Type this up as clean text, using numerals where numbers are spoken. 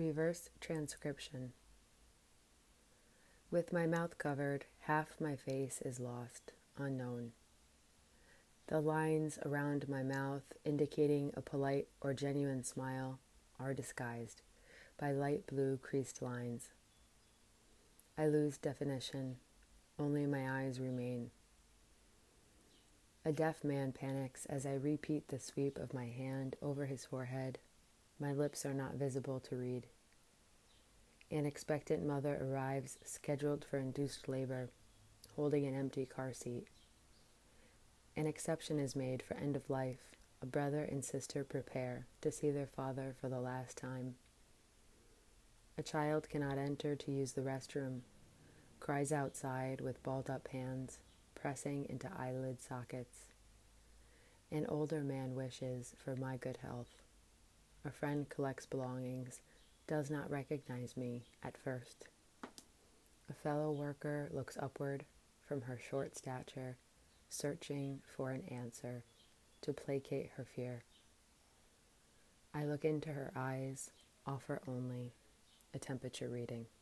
Reverse transcription. With my mouth covered, half my face is lost, unknown. The lines around my mouth, indicating a polite or genuine smile, are disguised by light blue creased lines. I lose definition, only my eyes remain. A deaf man panics as I repeat the sweep of my hand over his forehead. My lips are not visible to read. An expectant mother arrives, scheduled for induced labor, holding an empty car seat. An exception is made for end of life. A brother and sister prepare to see their father for the last time. A child cannot enter to use the restroom, cries outside with balled-up hands, pressing into eyelid sockets. An older man wishes for my good health. A friend collects belongings, does not recognize me at first. A fellow worker looks upward from her short stature, searching for an answer to placate her fear. I look into her eyes, offer only a temperature reading.